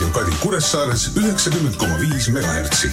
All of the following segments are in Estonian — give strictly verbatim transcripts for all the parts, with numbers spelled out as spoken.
Raadio Kadi Kuressaares üheksakümmend koma viis megahertsi.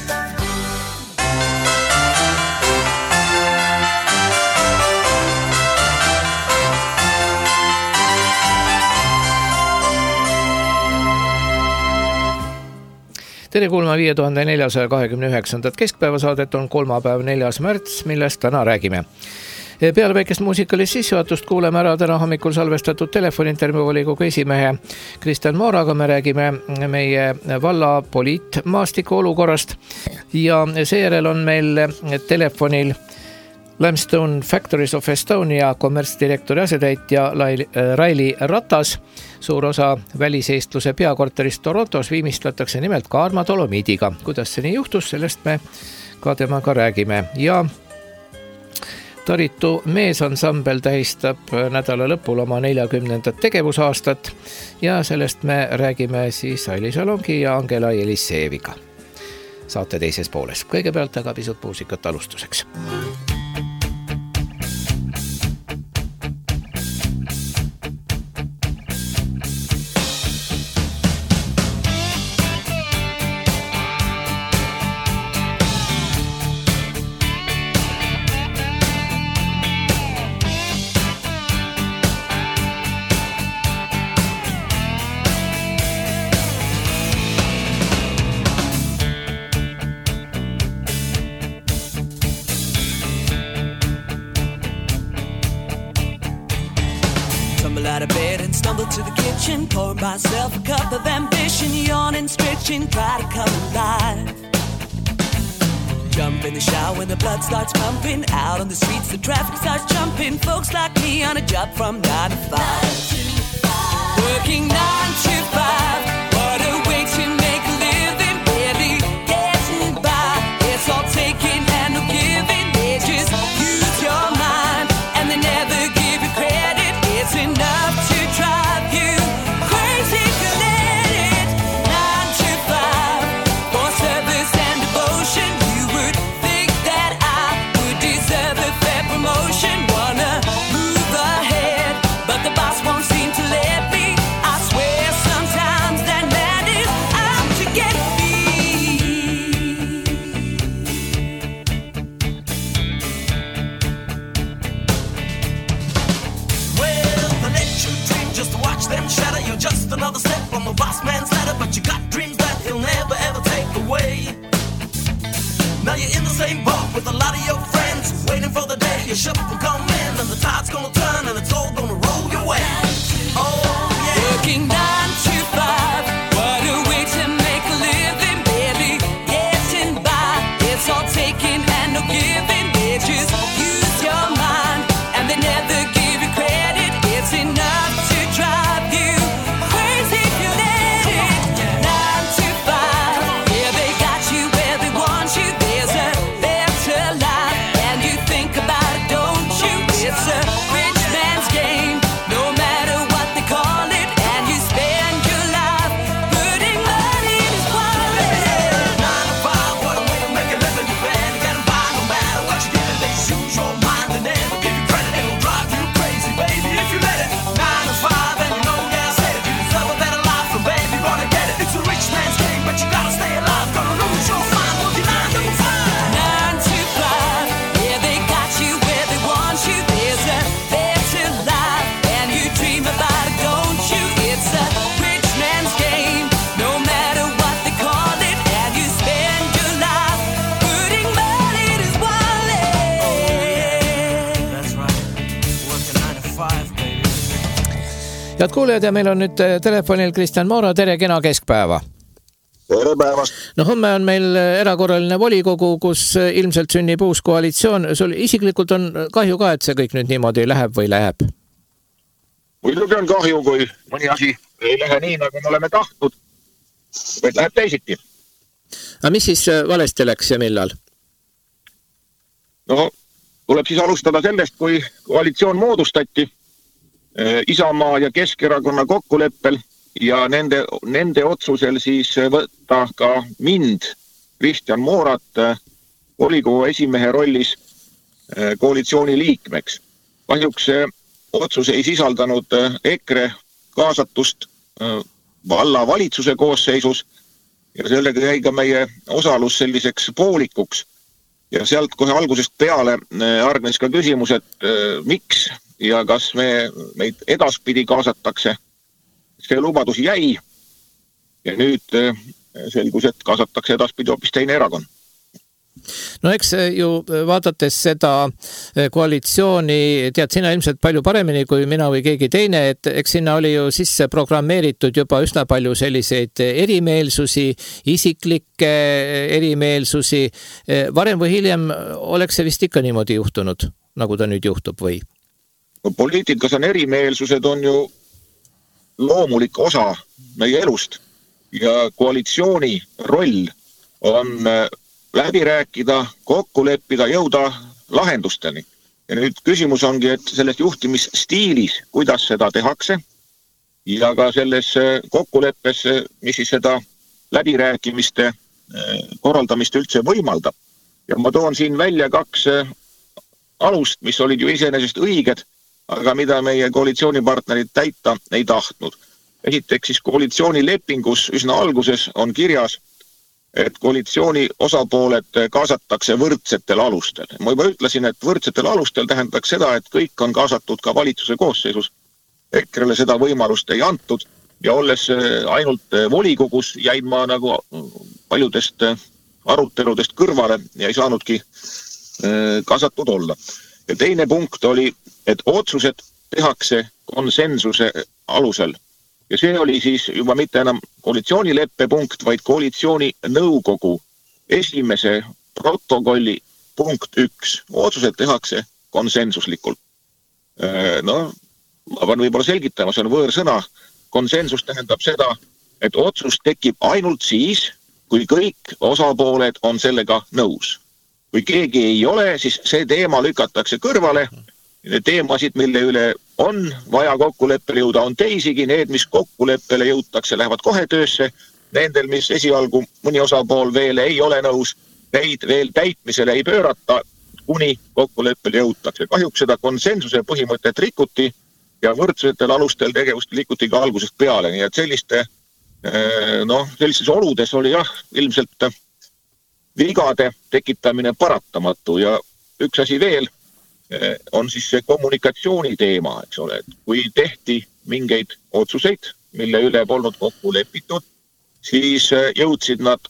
Tere kuulma viie tuhande neljasaja kahekümne üheksandat keskpäevasaadet on kolmapäev neljas märts, millest täna räägime. Peale väikest muusikalist sissejuhatust kuuleme ära täna hommikul salvestatud telefonintervjuu volikogu esimehe Kristjan Mooraga. Me räägime meie valla poliitmaastiku olukorrast ja seejärel on meil telefonil Limestone Factories of Estonia kommertsdirektori asetäitja Raili Ratas. Suur osa väliseestluse peakorterist Torontos viimistlatakse nimelt Kaarma Dolomiidiga. Kuidas see nii juhtus, sellest me ka temaga räägime. Ja Taritu meesansambel tähistab nädala lõpul oma neljakümnendat tegevusaastat ja sellest me räägime siis Aili Salongi ja Angela Eliseeviga. Saate teises pooles. Kõigepealt aga pisut muusikat alustuseks. To the kitchen, pour myself a cup of ambition, yawning, stretching, try to come alive. Jump in the shower when the blood starts pumping, out on the streets the traffic starts jumping. Folks like me on a job from nine to five, nine to five. Working nine to five. What a way to make a living, barely getting by. It's all taking and no giving. They just use your mind and they never give you credit. It's enough to drive you crazy if you let it. Nine to five for service and devotion. You would think that I would deserve a fair promotion. Wanna move ahead, but the boss won't seem to let me. I swear sometimes that man is out to get me. Well, I let you dream just to watch them shatter. You're just another step on the boss man's ladder, but you got dreams that he'll never ever take away. Now you're in the same boat with a lot of your friends, waiting for the day your ship will come in and the tide's gonna turn and it's all gonna roll your way. Oh yeah. Working nine to five. What a way to make a living, barely getting by. It's all taking and no giving. They just use your mind and they never give you credit. It's enough to drive you crazy if you let it. Nine to five. Yeah, they got you where they want you. There's a better life and you think about it, don't you? It's a rich man's game, no matter what they call it. And you spend your life putting money in his wallet. Nine to five, what a way to make a living. You better get them by no matter what you give it. They use your mind and never give you credit. It'll drive you crazy, baby, if you let it. Nine to five, and you know, yeah, I said it. You deserve a better life, so baby, gonna get it. It's a rich man's game, but you gotta stay alive. Gonna lose your mind, working nine to five. Nine to five, yeah, they got you where they want you. There's a better life, and you dream about it, don't you? It's a rich man's game, no matter what they call it. And you spend your life putting money in his wallet. That's right, working nine to five, baby. Head kuulajad, ja meil on nüüd telefonil Kristjan Moora. Tere, kena keskpäeva. Tere päevast. No homme on meil erakorraline volikogu, kus ilmselt sünnib uus koalitsioon. Sul isiklikult on kahju ka, et see kõik nüüd niimoodi läheb või läheb? Muidugi on kahju, kui mõni asi ei lähe nii, nagu me oleme tahtnud, vaid läheb teisiti. Aga mis siis valesti läks ja millal? No, tuleb siis alustada sellest, kui koalitsioon moodustati Isamaa ja Keskerakonna kokkuleppel ja nende, nende otsusel siis võtta ka mind, Kristjan Moorat, volikogu esimehe rollis koalitsiooni liikmeks. Kahjuks see otsus ei sisaldanud EKRE kaasatust valla valitsuse koosseisus ja sellega jäi ka meie osalus selliseks poolikuks. Ja sealt kohe algusest peale hargnes ka küsimus, et miks ja kas me meid edaspidi kaasatakse. See lubadus jäi ja nüüd selgus, et kaasatakse edaspidi hoopis teine erakond. No eks ju vaadates seda koalitsiooni, tead sina ilmselt palju paremini kui mina või keegi teine, et eks sinna oli ju sisse programmeeritud juba üsna palju selliseid erimeelsusi, isiklikke erimeelsusi. Varem või hiljem oleks see vist ikka niimoodi juhtunud, nagu ta nüüd juhtub või? Poliitikas on erimeelsused on ju loomulik osa meie elust ja koalitsiooni roll on läbi rääkida, kokku leppida, jõuda lahendusteni. Ja nüüd küsimus ongi, et selles juhtimisstiilis, kuidas seda tehakse ja ka selles kokkuleppes, mis siis seda läbirääkimiste korraldamist üldse võimaldab. Ja ma toon siin välja kaks alust, mis olid ju iseenesest õiged, aga mida meie koalitsioonipartnerid täita ei tahtnud. Esiteks siis koalitsioonilepingus üsna alguses on kirjas, et koalitsiooni osapooled kaasatakse võrdsetel alustel. Ma juba ütlesin, et võrdsetel alustel tähendaks seda, et kõik on kaasatud ka valitsuse koosseisus. Ekrele seda võimalust ei antud ja olles ainult volikogus jäin ma nagu paljudest aruteludest kõrvale ja ei saanudki kaasatud olla. Ja teine punkt oli, et otsused tehakse konsensuse alusel. Ja see oli siis juba mitte enam koalitsioonileppe punkt, vaid koalitsiooni nõukogu esimese protokolli punkt üks. Otsused tehakse konsensuslikult. No, ma pean võib-olla selgitama, see on võõrsõna. Konsensus tähendab seda, et otsus tekib ainult siis, kui kõik osapooled on sellega nõus. Kui keegi ei ole, siis see teema lükatakse kõrvale. Need teemasid, mille üle on vaja kokkuleppele jõuda, on teisigi. Need, mis kokkuleppele jõutakse, lähevad kohe töösse. Nendel, mis esialgu mõni osapool veel ei ole nõus, neid veel täitmisele ei pöörata, kuni kokkuleppele jõutakse. Kahjuks seda konsensuse põhimõtet rikuti ja võrdsetel alustel tegevust likuti ka algusest peale. Nii et selliste, no, sellistes oludes oli jah, ilmselt vigade tekitamine paratamatu ja üks asi veel, on siis see kommunikatsiooni teema, eks ole, et kui tehti mingeid otsuseid, mille üle polnud kokku lepitud, siis jõudsid nad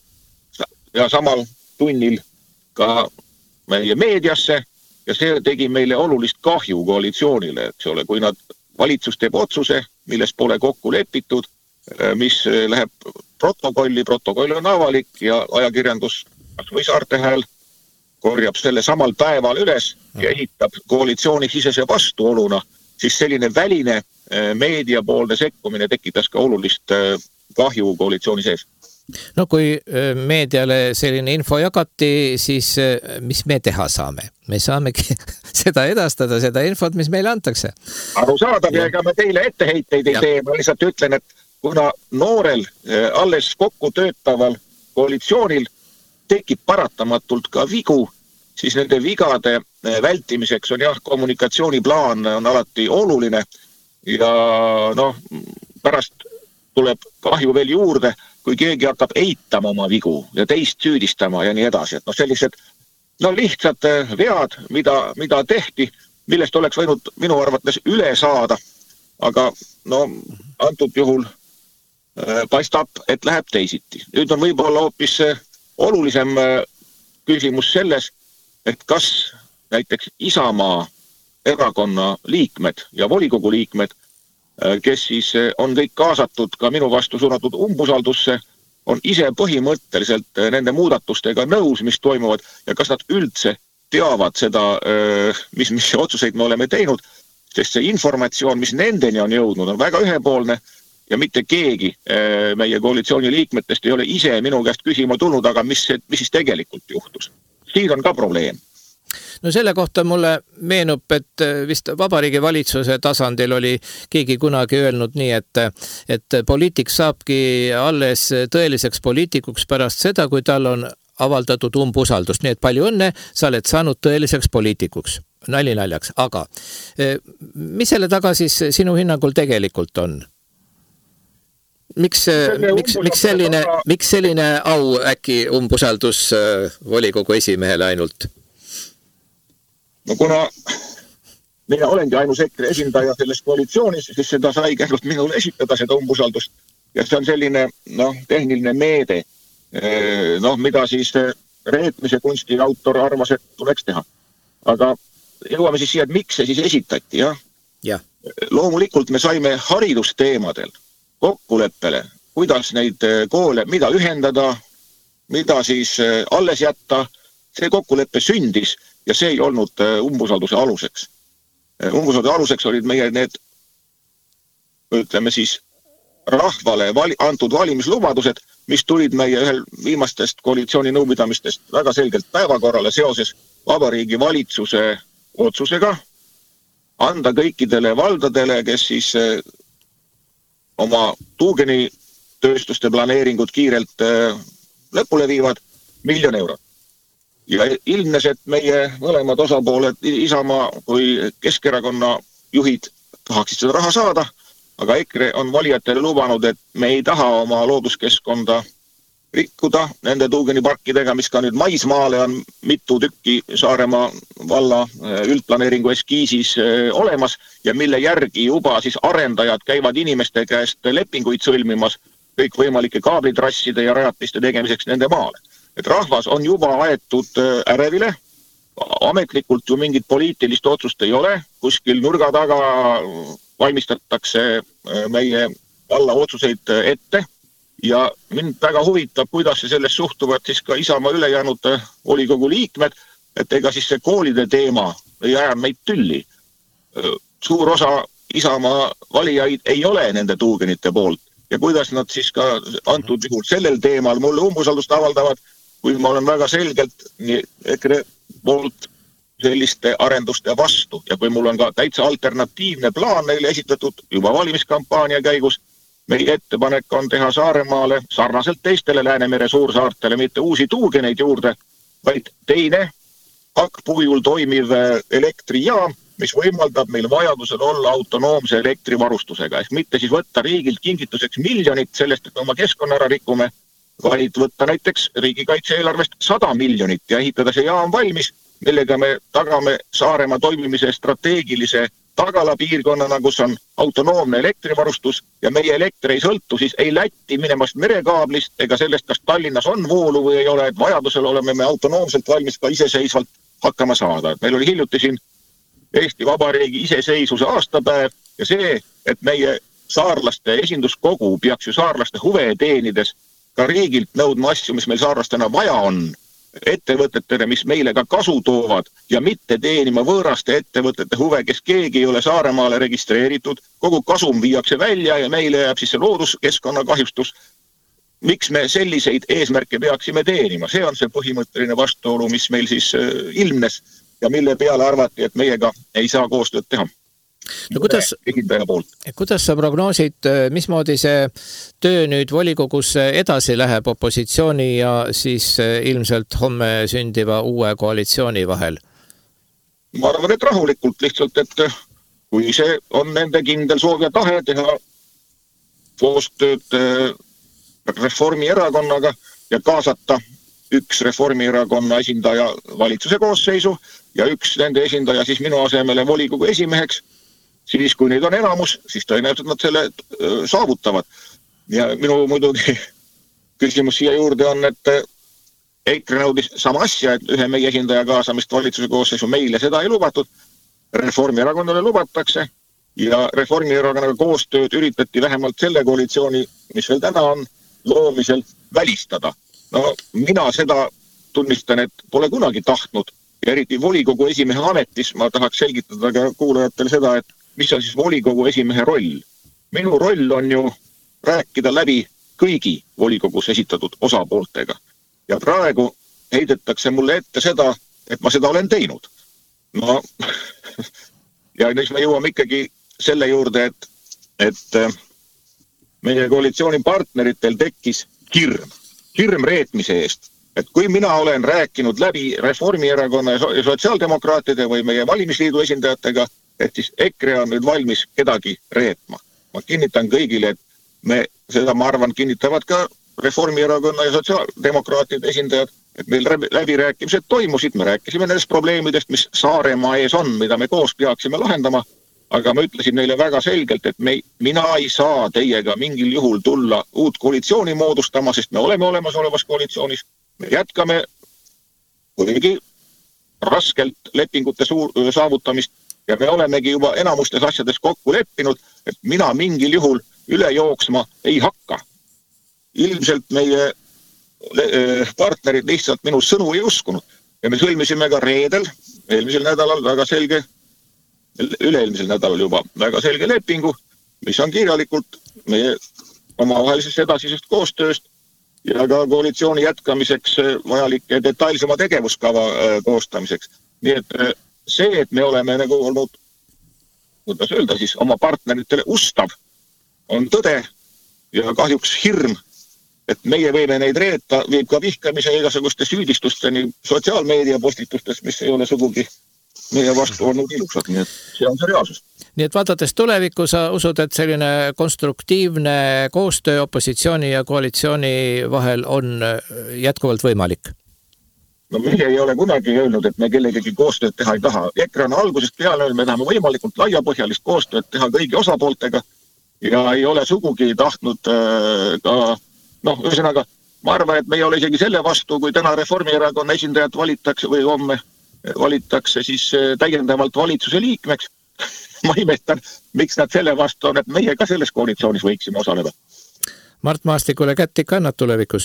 ja samal tunnil ka meie meediasse ja see tegi meile olulist kahju koalitsioonile, eks ole, kui nad valitsus teeb otsuse, milles pole kokku lepitud, mis läheb protokolli, protokoll on avalik ja ajakirjandus või Saarte Hääl korjab selle samal päeval üles ja ehitab koalitsiooni sisese vastuoluna, siis selline väline meediapoolne sekkumine tekitas ka olulist kahju koalitsiooni sees. No kui meediale selline info jagati, siis mis me teha saame? Me saamegi seda edastada, seda infot, mis meile antakse. Arusaadav ja ega me teile etteheiteid ei tee. Ma lihtsalt ütlen, et kuna noorel alles kokku töötaval koalitsioonil tekib paratamatult ka vigu, siis nende vigade vältimiseks on jah, kommunikatsiooniplaan on alati oluline ja noh, pärast tuleb kahju veel juurde, kui keegi hakkab eitama oma vigu ja teist süüdistama ja nii edasi. Et noh, sellised no, lihtsad vead, mida, mida tehti, millest oleks võinud minu arvates üle saada, aga no, antud juhul paistab, et läheb teisiti. Nüüd on võib-olla hoopis olulisem küsimus selles, et kas näiteks Isamaa erakonna liikmed ja volikogu liikmed, kes siis on kõik kaasatud ka minu vastu suunatud umbusaldusse, on ise põhimõtteliselt nende muudatustega nõus, mis toimuvad ja kas nad üldse teavad seda, mis, mis otsuseid me oleme teinud, sest see informatsioon, mis nendeni on jõudnud, on väga ühepoolne ja mitte keegi meie koalitsiooni liikmetest ei ole ise minu käest küsima tulnud, aga mis, mis siis tegelikult juhtus. Siin on ka probleem. No selle kohta mulle meenub, et vist Vabariigi valitsuse tasandil oli keegi kunagi öelnud nii, et, et poliitik saabki alles tõeliseks poliitikuks pärast seda, kui tal on avaldatud umbusaldust. Nii et palju õnne, sa oled saanud tõeliseks poliitikuks. Nali naljaks. Aga mis selle taga siis sinu hinnangul tegelikult on? Miks, miks, miks, selline, miks selline au äkki umbusaldus volikogu esimehele ainult? No kuna mina olengi ainus EKRE esindaja selles koalitsioonis, siis seda sai käinud minule esitada seda umbusaldust. Ja see on selline noh, tehniline meede, noh, mida siis reetmise kunsti autor arvas, et tuleks teha. Aga jõuame siis siia, et miks see siis esitati, jah? Ja. Loomulikult me saime haridusteemadel kokkuleppele, kuidas neid koole, mida ühendada, mida siis alles jätta, see kokkuleppe sündis ja see ei olnud umbusalduse aluseks. Umbusalduse aluseks olid meie need, ütleme siis, rahvale vali, antud valimislubadused, mis tulid meie ühel viimastest koalitsiooni nõupidamistest väga selgelt päevakorrale seoses Vabariigi valitsuse otsusega anda kõikidele valdadele, kes siis oma tuugeni tööstuste planeeringud kiirelt lõpule viivad miljon eurot. Ja ilmnes, et meie mõlemad osapooled, Isamaa kui Keskerakonna juhid tahaksid seda raha saada, aga EKRE on valijatele lubanud, et me ei taha oma looduskeskkonda rikkuda nende tuugeniparkidega, mis ka nüüd maismaale on mitu tükki Saaremaa valla üldplaneeringu eskiisis olemas ja mille järgi juba siis arendajad käivad inimeste käest lepinguid sõlmimas kõik võimalike kaablitrasside ja rajatiste tegemiseks nende maale. Et rahvas on juba aetud ärevile, ametlikult ju mingit poliitilist otsust ei ole, kuskil nurga taga valmistatakse meie valla otsuseid ette ja mind väga huvitab, kuidas see sellest suhtuvad siis ka Isamaa ülejäänud volikogu liikmed, et ega siis see koolide teema ei aja meid tülli. Suur osa Isamaa valijaid ei ole nende tuugenite poolt ja kuidas nad siis ka antud juhul sellel teemal mulle umbusaldust avaldavad, kui ma olen väga selgelt nii EKRE poolt selliste arenduste vastu ja kui mul on ka täitsa alternatiivne plaan neile esitatud juba valimiskampaania käigus, meie ettepanek on teha Saaremaale sarnaselt teistele Läänemere suursaartele mitte uusi tuugeneid juurde, vaid teine hakkpuujul toimiv elektrijaam, mis võimaldab meil vajadusel olla autonoomse elektrivarustusega, ehk mitte siis võtta riigilt kingituseks miljonit sellest, et oma keskkonna ära rikume, vaid võtta näiteks riigikaitse eelarvest sada miljonit ja ehitada see jaam valmis, millega me tagame Saaremaa toimimise strateegilise tagala piirkonnana, kus on autonoomne elektrivarustus ja meie elekter ei sõltu siis ei Lätti minemast merekaablist ega sellest, kas Tallinnas on voolu või ei ole, et vajadusel oleme me autonoomselt valmis ka iseseisvalt hakkama saada. Meil oli hiljuti siin Eesti Vabariigi iseseisvuse aastapäev ja see, et meie saarlaste esinduskogu peaks ju saarlaste huve teenides ka riigilt nõudma asju, mis meil saarlastena vaja on, ettevõtetele, mis meile ka kasu toovad ja mitte teenima võõraste ettevõtete huve, kes keegi ei ole Saaremaale registreeritud, kogu kasum viiakse välja ja meile jääb siis see looduskeskkonna kahjustus. Miks me selliseid eesmärke peaksime teenima? See on see põhimõtteline vastuolu, mis meil siis ilmnes ja mille peale arvati, et meiega ei saa koostööd teha. No kuidas, kuidas sa prognoosid, mismoodi see töö nüüd volikogus edasi läheb opositsiooni ja siis ilmselt homme sündiva uue koalitsiooni vahel? Ma arvan, et rahulikult lihtsalt, et kui see on nende kindel soov ja tahe teha koostööd Reformierakonnaga ja kaasata üks Reformierakonna esindaja valitsuse koosseisu ja üks nende esindaja siis minu asemele volikogu esimeheks, siis kui neid on enamus, siis tõenäoliselt nad selle saavutavad. Ja minu muidugi küsimus siia juurde on, et EKRE nõudis sama asja, et ühe meie esindaja kaasamist valitsuse koosseisu meile seda ei lubatud. Reformierakonnale lubatakse ja Reformierakonnaga koostööd üritati vähemalt selle koalitsiooni, mis veel täna on, loomisel välistada. No mina seda tunnistan, et pole kunagi tahtnud ja eriti volikogu esimehe ametis ma tahaks selgitada ka kuulajatele seda, et mis on siis volikogu esimehe roll. Minu roll on ju rääkida läbi kõigi volikogus esitatud osapooltega. Ja praegu heidetakse mulle ette seda, et ma seda olen teinud. No, ja nüüd me jõuame ikkagi selle juurde, et, et meie koalitsiooni partneritel tekkis hirm. Hirm reetmise eest. Et kui mina olen rääkinud läbi Reformierakonna ja sotsiaaldemokraatide või meie valimisliidu esindajatega, et siis EKRE on nüüd valmis kedagi reetma. Ma kinnitan kõigile, et me seda, ma arvan, kinnitavad ka Reformierakonna ja sotsiaaldemokraatide esindajad, et meil läbirääkimised toimusid, me rääkisime nendest probleemidest, mis Saaremaa ees on, mida me koos peaksime lahendama, aga ma ütlesin neile väga selgelt, et me, mina ei saa teiega mingil juhul tulla uut koalitsiooni moodustama, sest me oleme olemas olevas koalitsioonis, me jätkame kuigi raskelt lepingute suur, saavutamist ja me olemegi juba enamustes asjades kokku leppinud, et mina mingil juhul üle jooksma ei hakka. Ilmselt meie partnerid lihtsalt minu sõnu ei uskunud ja me sõlmisime ka reedel, eelmisel nädalal väga selge, üle-eelmisel nädalal juba väga selge lepingu, mis on kirjalikult meie omavahelisest edasisest koostööst ja ka koalitsiooni jätkamiseks vajalike detailsema tegevuskava koostamiseks. Nii et see, et me oleme nagu olnud, kuidas öelda siis, oma partneritele ustav, on tõde ja kahjuks hirm, et meie võime neid reeta, viib ka vihkamise igasuguste süüdistusteni sotsiaalmeedia postitustes, mis ei ole sugugi meie vastu olnud ilusad, nii et see on see reaalsus. Nii et vaadates tulevikku, sa usud, et selline konstruktiivne koostöö opositsiooni ja koalitsiooni vahel on jätkuvalt võimalik? No meie ei ole kunagi öelnud, et me kellegagi koostööd teha ei taha. EKRE on algusest peale öelnud, me tahame võimalikult laiapõhjalist koostööd teha kõigi osapooltega ja ei ole sugugi tahtnud äh, ka noh, ühesõnaga, ma arvan, et me ei ole isegi selle vastu, kui täna Reformierakonna esindajad valitakse või homme valitakse siis täiendavalt valitsuse liikmeks. Ma imetan, miks nad selle vastu on, et meie ka selles koalitsioonis võiksime osaleda. Mart Maastikule kätt ikka annad tulevikus?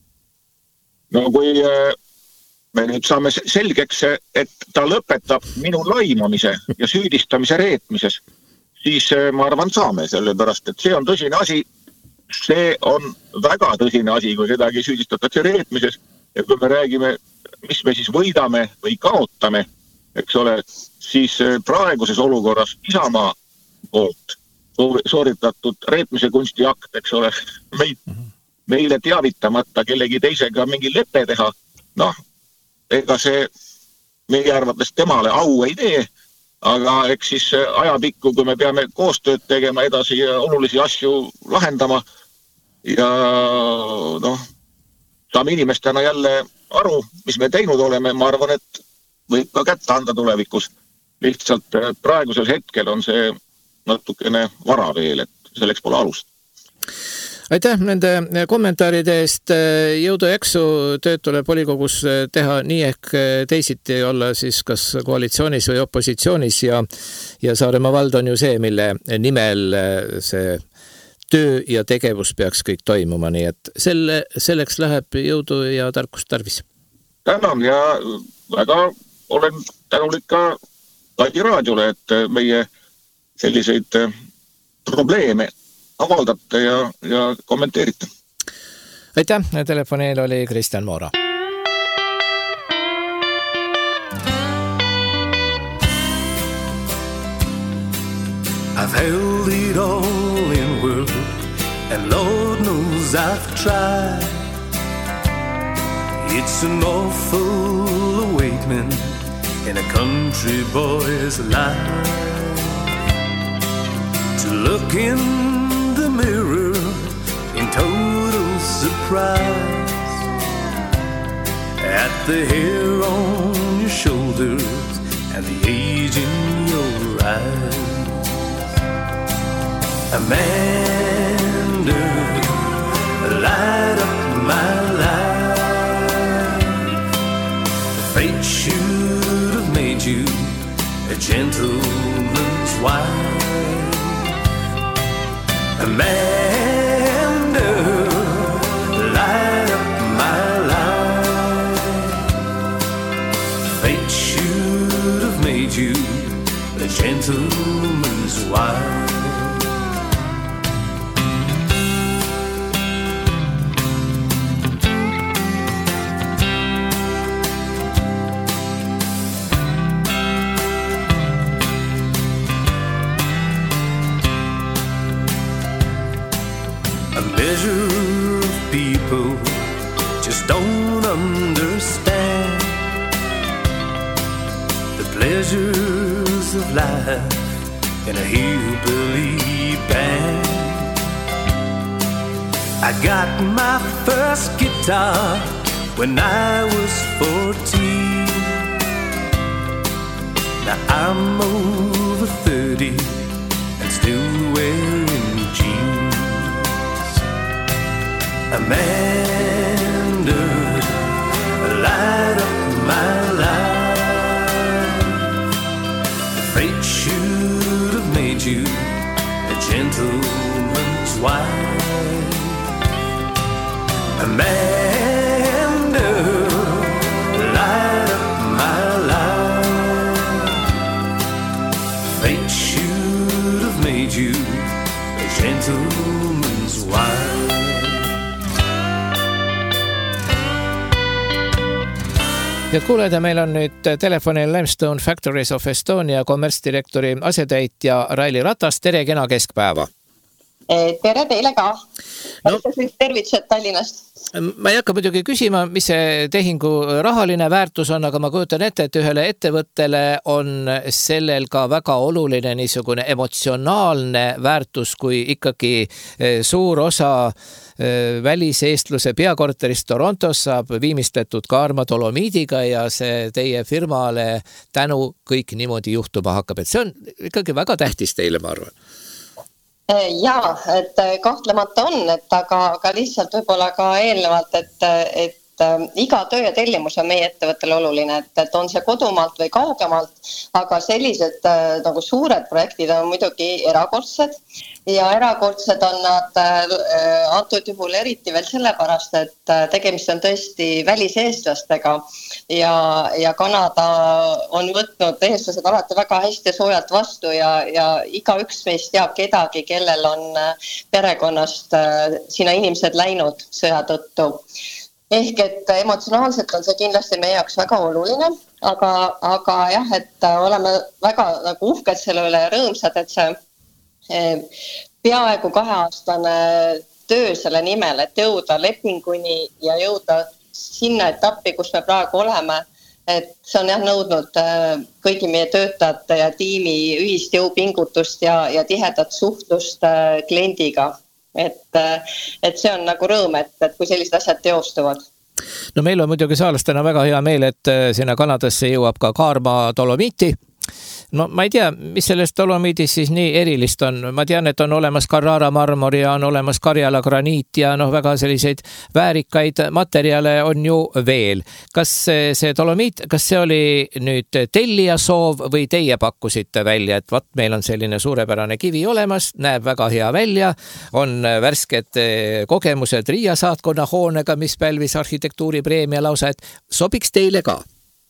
No kui me nüüd saame selgeks, et ta lõpetab minu laimamise ja süüdistamise reetmises, siis ma arvan saame sellepärast, et see on tõsine asi. See on väga tõsine asi, kui sedagi süüdistatakse reetmises ja kui me räägime, mis me siis võidame või kaotame, eks ole, siis praeguses olukorras Isamaa poolt sooritatud reetmise kunstiakt, eks ole, meid, meile teavitamata kellegi teisega mingi lepe teha, noh, ega see meie arvates temale au ei tee, aga eks siis ajapikku, kui me peame koostööd tegema edasi ja olulisi asju lahendama, ja noh, saame inimestena jälle aru, mis me teinud oleme, ma arvan, et võib ka kätte anda tulevikus. Lihtsalt praegusel hetkel on see natukene vara veel, et selleks pole alust. Aitäh nende kommentaaride eest. Jõudu jaksu tööd tuleb volikogus teha nii ehk teisiti olla siis kas koalitsioonis või opositsioonis ja, ja Saaremaa vald on ju see, mille nimel see töö ja tegevus peaks kõik toimuma, nii et selle, selleks läheb jõudu ja tarkust tarvis. Tänan ja väga olen tänulik ka Laidi raadiole, et meie selliseid probleeme avaldate ja, ja kommenteerite. Aitäh, telefoneel oli Kristjan Moora. I've held it all in world, and Lord knows I've tried. It's an awful awakening in a country boy's life, to look in the mirror in total surprise at the hair on your shoulders and the age in your eyes. Amanda, light up my life. Fate should have made you a gentleman's wife. Amanda, light up my life. Fate should have made you a gentleman's wife. Don't understand the pleasures of life in a hillbilly band. I got my first guitar when I was fourteen. Now I'm over thirty and still wearing jeans. Amanda, light up my life. The fate should have made you a gentleman's wife. Amanda, light up my life. Fate should have made you a gentleman's wife. Ja kuulajad, meil on nüüd telefonil Limestone Factories of Estonia kommertsdirektori asetäitja Raili Ratas. Tere, kena keskpäeva! Tere teile ka! No, tervitused Tallinnast! Ma ei hakka muidugi küsima, mis see tehingu rahaline väärtus on, aga ma kujutan ette, et ühele ettevõttele on sellel ka väga oluline niisugune emotsionaalne väärtus, kui ikkagi suur osa väliseestluse peakorterist Torontos saab viimistletud Kaarma Dolomiidiga ja see teie firmale tänu kõik niimoodi juhtuma hakkab. Et see on ikkagi väga tähtis teile, ma arvan. Jaa, et kahtlemata on, et aga, aga lihtsalt võib-olla ka eelnevalt, et, et iga töö ja tellimus on meie ettevõttele oluline, et, et on see kodumaalt või kaugemalt, aga sellised nagu suured projektid on muidugi erakordsed ja erakordsed on nad antud juhul eriti veel sellepärast, et tegemist on tõesti väliseestlastega ja, ja Kanada on võtnud eestlased alati väga hästi soojalt vastu ja, ja iga üks meist teab kedagi, kellel on perekonnast sinna inimesed läinud sõja tõttu. Ehk et emotsionaalselt on see kindlasti meie jaoks väga oluline, aga, aga jah, et oleme väga nagu uhked selle üle ja rõõmsad, et see peaaegu kaheaastane töö selle nimel, et jõuda lepinguni ja jõuda sinna etappi, kus me praegu oleme, et see on jah nõudnud kõigi meie töötajate ja tiimi ühist jõupingutust ja, ja tihedat suhtlust kliendiga. Et, et see on nagu rõõm, et, et kui sellised asjad teostuvad. No meil on muidugi saalastena väga hea meel, et sinna Kanadasse jõuab ka Kaarma Dolomiiti. No ma ei tea, mis sellest Dolomiidis siis nii erilist on. Ma tean, et on olemas Carrara marmor ja on olemas Karjala graniit ja noh, väga selliseid väärikaid materjale on ju veel. Kas see Dolomiit, kas see oli nüüd tellija soov või teie pakkusite välja, et vat meil on selline suurepärane kivi olemas, näeb väga hea välja, on värsked kogemused Riia saatkonna hoonega, mis pälvis arhitektuuripreemia lausa, et sobiks teile ka?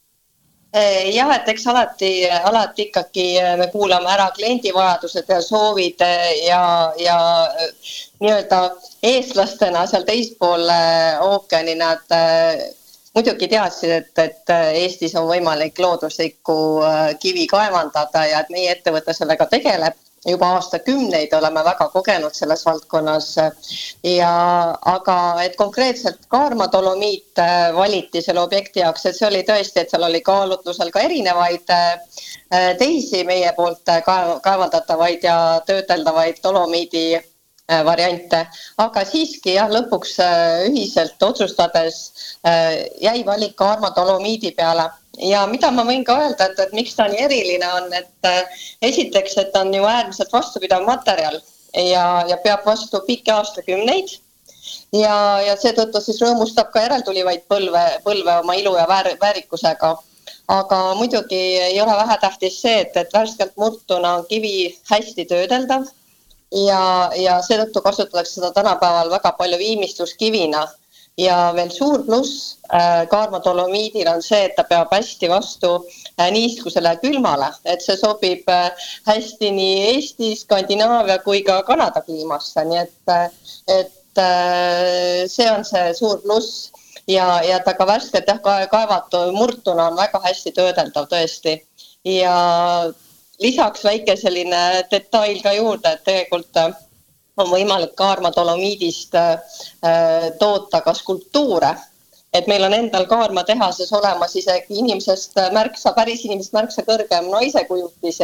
Jah, et eks alati, alati ikkagi me kuulame ära kliendi vajadused ja soovid ja, ja nii-öelda eestlastena seal teispool ookeani nad muidugi teadsid, et, et Eestis on võimalik looduslikku kivi kaevandada ja et meie ettevõte sellega tegeleb. Juba aastakümneid oleme väga kogenud selles valdkonnas ja aga et konkreetselt Kaarma Dolomiit valiti selle objekti jaoks, et see oli tõesti, et seal oli kaalutlusel ka erinevaid teisi meie poolt kaevandatavaid ja tööteldavaid Dolomiidi variante, aga siiski jah, lõpuks ühiselt otsustades jäi valik Kaarma Dolomiidi peale. Ja mida ma võin ka öelda, et, et miks ta nii eriline on, et esiteks, et on ju äärmiselt vastupidav materjal ja, ja peab vastu pikki aastakümneid ja, ja seetõttu siis rõõmustab ka järeltulivaid põlve, põlve oma ilu ja väär, väärikusega. Aga muidugi ei ole vähetähtis see, et, et värskelt murtuna on kivi hästi töödeldav ja, ja seetõttu kasutatakse seda tänapäeval väga palju viimistluskivina. Ja veel suur pluss Kaarma Dolomiidil on see, et ta peab hästi vastu niiskusele külmale, et see sobib hästi nii Eesti, Skandinaavia kui ka Kanada kliimasse, nii et, et see on see suur pluss ja, ja ta ka värskelt jah, kaevatu murtuna on väga hästi töödeldav tõesti ja lisaks väike selline detail ka juurde, et tegelikult on võimalik Kaarma Dolomiidist toota ka skulptuure, et meil on endal Kaarma tehases olemas isegi inimesest märksa, päris inimesest märksa kõrgem naisekujutis ja,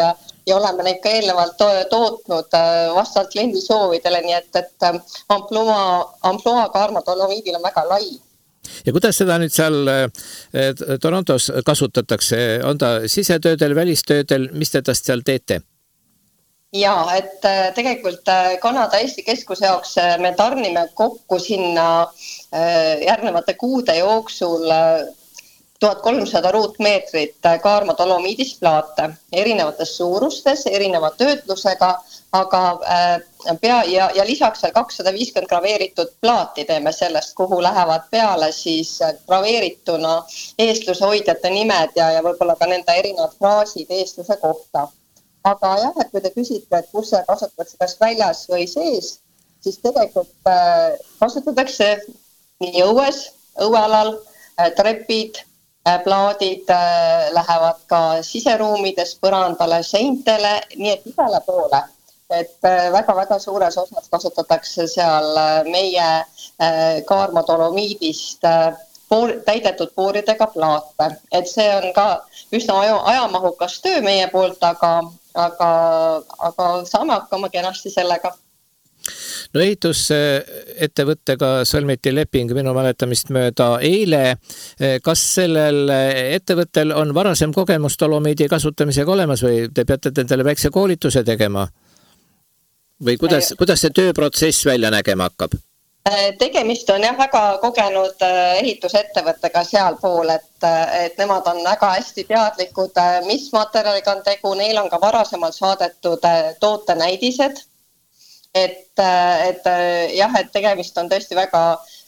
ja oleme neid ka eelnevalt to- tootnud vastavalt kliendi soovidele, nii et, et amploa, amploa Kaarma dolomiidil on väga lai. Ja kuidas seda nüüd seal Torontos kasutatakse? On ta sisetöödel, välistöödel, mis te tast seal teete? Ja, et tegelikult Kanada Eesti Keskuse jaoks me tarnime kokku sinna järgnevate kuude jooksul tuhat kolmsada ruutmeetrit Kaarma dolomiidist plaate erinevates suurustes, erineva töötlusega, aga pea, ja, ja lisaks veel kakssada viiskümmend graveeritud plaati teeme sellest, kuhu lähevad peale siis graveerituna eestluse hoidjate nimed ja, ja võib-olla ka nende erinevad fraasid eestluse kohta. Aga jah, et kui te küsite, et kus see kasutatakse kas väljas või sees, siis tegelikult kasutatakse nii õues, õuealal, trepid, plaadid lähevad ka siseruumides, põrandale, seintele, nii et igale poole. Et väga-väga suures osas kasutatakse seal meie Kaarma dolomiidist Poor, täidetud pooridega plaate. Et see on ka üsna ajamahukas töö meie poolt, aga, aga, aga saame hakkama kenasti sellega. No ehitusettevõttega sõlmiti leping minu mäletamist mööda eile. Kas sellel ettevõttel on varasem kogemus dolomiidi kasutamisega olemas või te peate endale väikse koolituse tegema? Või kuidas, kuidas see tööprotsess välja nägema hakkab? Tegemist on jah väga kogenud ehitusettevõttega seal pool, et, et nemad on väga hästi teadlikud, mis materjaliga on tegu, neil on ka varasemalt saadetud tootenäidised, et, et jah, et tegemist on tõesti väga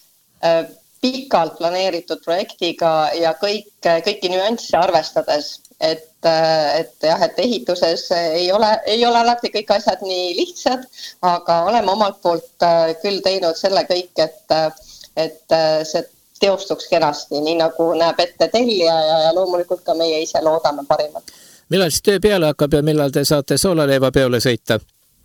pikalt planeeritud projektiga ja kõik, kõiki nüansse arvestades, et, et jah, et ehituses ei ole, ei ole alati kõik asjad nii lihtsad, aga oleme omalt poolt küll teinud selle kõik, et, et see teostuks kenasti, nii nagu näeb ette tellija ja, ja loomulikult ka meie ise loodame parimat. Millal siis töö peale hakkab ja millal te saate soolaleiva peole sõita?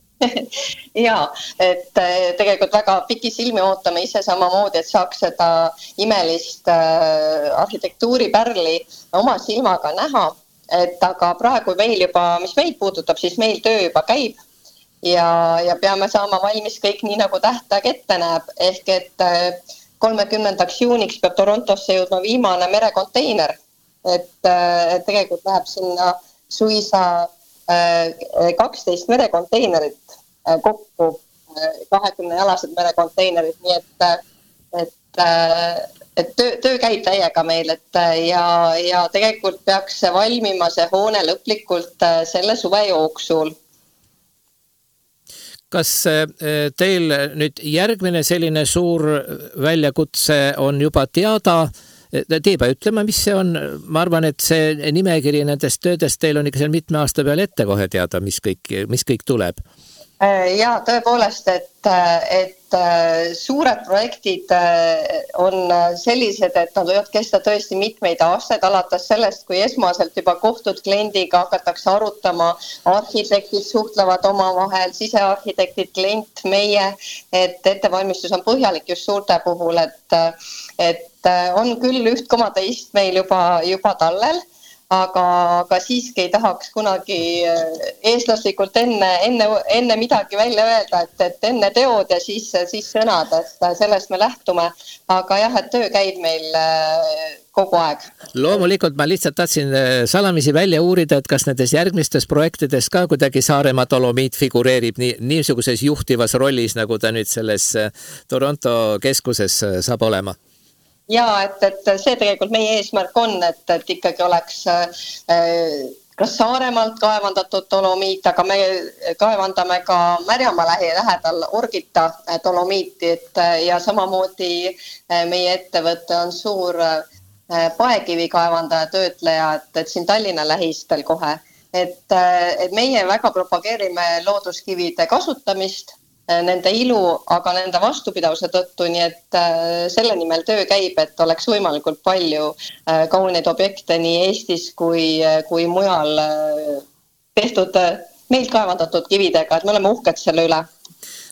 ja, et tegelikult väga piki silmi ootame ise samamoodi, et saaks seda imelist arhitektuuripärli oma silmaga näha, et aga praegu meil juba, mis meid puudutab, siis meil töö juba käib ja, ja peame saama valmis kõik nii nagu tähtaeg ette näeb, ehk et kolmekümnendaks juuniks peab Torontosse jõudma viimane merekonteiner, et, et tegelikult läheb sinna suisa kaksteist merekonteinerit kokku, kahekümne jalased merekonteinerid, nii et, et, et töö, töö käib täiega meil, et ja, ja tegelikult peaks valmima see hoone lõplikult selle suve jooksul. Kas teil nüüd järgmine selline suur väljakutse on juba teada? Te juba ütlema, mis see on. Ma arvan, et see nimekiri nendest töödest teil on ikka seal mitme aasta peale ette kohe teada, mis kõik, mis kõik tuleb. Ja tõepoolest, et, et suured projektid on sellised, et nad võivad kesta tõesti mitmeid aastaid, alates sellest, kui esmaselt juba kohtud kliendiga hakatakse arutama, arhitektid suhtlevad omavahel, sisearhitektid, klient, meie, et ettevalmistus on põhjalik just suurte puhul, et, et on küll üht koma teist meil juba, juba tallel, aga, aga siiski ei tahaks kunagi eestlaslikult enne, enne, enne midagi välja öelda, et, et enne teod ja siis, siis sõnad, et sellest me lähtume, aga jah, et töö käib meil kogu aeg. Loomulikult ma lihtsalt tahtsin salamisi välja uurida, et kas nendes järgmistes projektides ka kuidagi Saaremaa dolomiit figureerib nii, niisuguses juhtivas rollis, nagu ta nüüd selles Toronto keskuses saab olema. Ja, et, et see tegelikult meie eesmärk on, et, et ikkagi oleks kas Saaremaalt kaevandatud dolomiit, aga me kaevandame ka Märjamaa lähedal Orgita dolomiiti, et, ja samamoodi meie ettevõte on suur paekivi kaevandaja töötleja, et, et siin Tallinna lähistel kohe. Et, et meie väga propageerime looduskivide kasutamist, nende ilu, aga nende vastupidavuse tõttu, nii et selle nimel töö käib, et oleks võimalikult palju kauneid objekte nii Eestis kui, kui mujal tehtud, meil kaevandatud kividega, et me oleme uhked selle üle.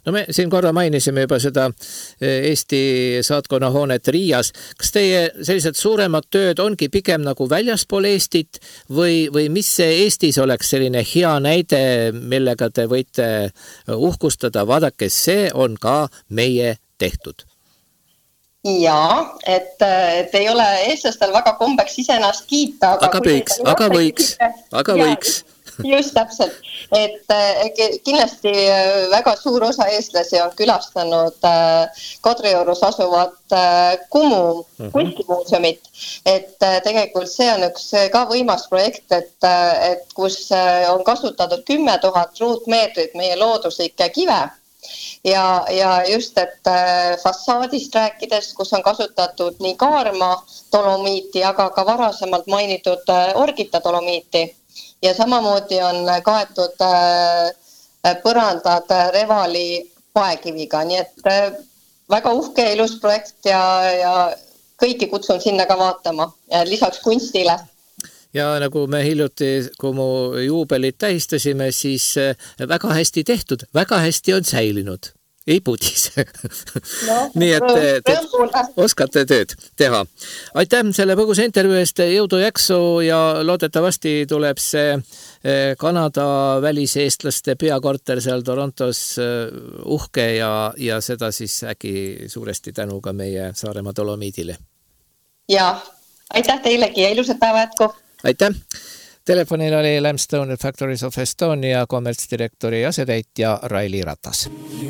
no me siin korra mainisime juba seda Eesti saatkonna hoonet Riias. Kas teie sellised suuremad tööd ongi pigem nagu väljaspool Eestit või, või mis see Eestis oleks selline hea näide, millega te võite uhkustada, vaadake, see on ka meie tehtud? Jaa, et, et ei ole eestlastel väga kombeks iseennast kiita. Aga, aga võiks, aga võiks, aga võiks. Just täpselt, et kindlasti väga suur osa eestlasi on külastanud Kadriorus asuvat Kumu kunstimuuseumit, et tegelikult see on üks ka võimas projekt, et, et kus on kasutatud kümme tuhat ruutmeetrit meie looduslikke kive ja, ja just, et fassaadist rääkides, kus on kasutatud nii Kaarma dolomiiti, aga ka varasemalt mainitud Orgita dolomiiti. Ja samamoodi on kaetud põrandad Revali paekiviga, nii et väga uhke ja ilus projekt ja, ja kõiki kutsun sinna ka vaatama ja lisaks kunstile. Ja nagu me hiljuti Kumu juubelit tähistasime, siis väga hästi tehtud, väga hästi on säilinud. Ei pudise. No, nii et te oskate tööd teha. Aitäh selle põgusa intervjuu eest, jõudu jaksu ja loodetavasti tuleb see Kanada väliseestlaste peakorter seal Torontos uhke ja, ja seda siis äkki suuresti tänu ka meie Saaremaa dolomiidile. Ja, aitäh teilegi ja ilusat päeva jätku. Aitäh. Telefonil oli Lamstone Factories of Estonia kommertsdirektori asetäitja Raili Ratas.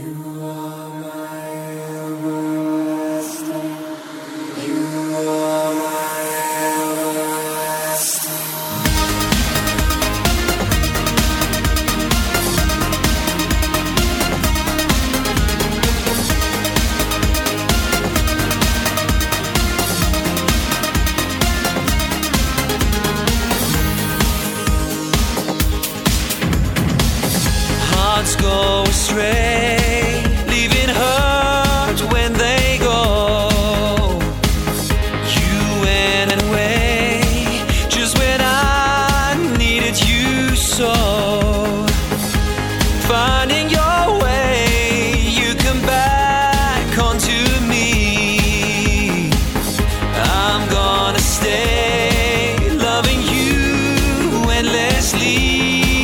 Go astray, leaving hurt when they go. You went away just when I needed you so. Finding your way, you come back onto me. I'm gonna stay loving you endlessly.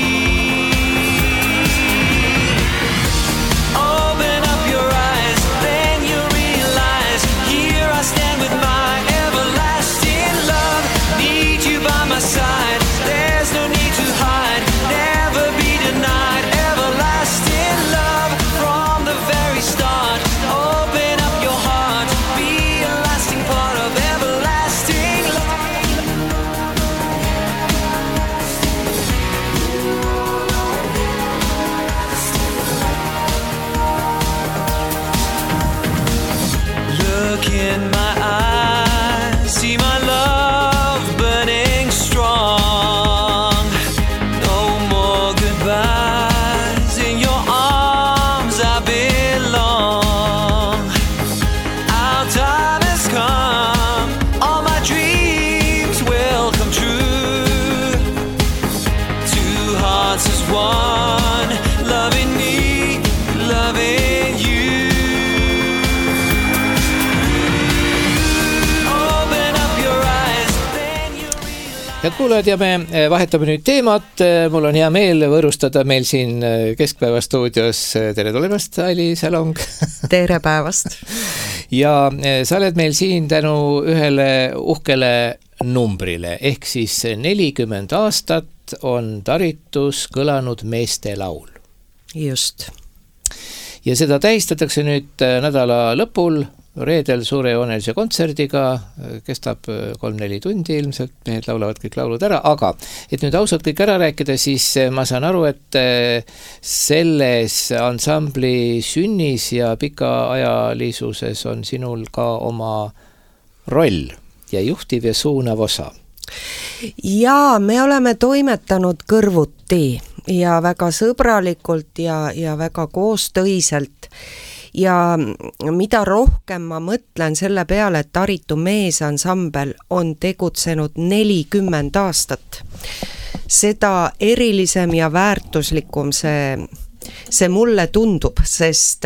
Head kuulajad ja me vahetame nüüd teemat. Mul on hea meel võõrustada meil siin Keskpäeva stuudios. Tere tulemast, Aili Salong. Tere päevast. Ja sa oled meil siin tänu ühele uhkele numbrile. Ehk siis nelikümmend aastat on Taritus kõlanud meeste laul. Just. Ja seda tähistatakse nüüd nädala lõpul. Reedel suurejoonelise kontserdiga, kestab kolm-neli tundi ilmselt, mehed laulavad kõik laulud ära, aga et nüüd ausalt kõik ära rääkida, siis ma saan aru, et selles ansambli sünnis ja pikaajalisuses on sinul ka oma roll ja juhtiv ja suunav osa. Ja me oleme toimetanud kõrvuti ja väga sõbralikult ja, ja väga koostöiselt. Ja mida rohkem ma mõtlen selle peale, et Taritu meesansambel on tegutsenud nelikümmend aastat, seda erilisem ja väärtuslikum see see mulle tundub, sest